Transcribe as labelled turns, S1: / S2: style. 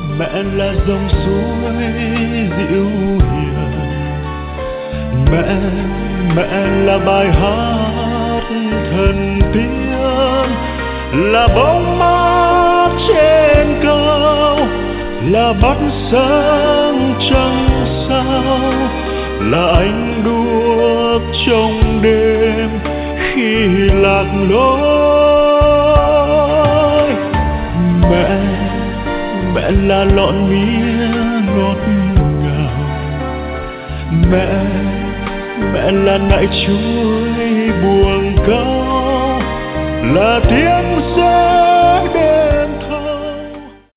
S1: Mẹ là dòng suối dịu hiền, mẹ là bài hát thần tiên, là bóng mát trên cao, là mắt sáng trăng sao, là ánh đuốc trong đêm khi lạc lối. Mẹ là lọn mía ngọt ngào, mẹ là nại chuối buông cao, là tiếng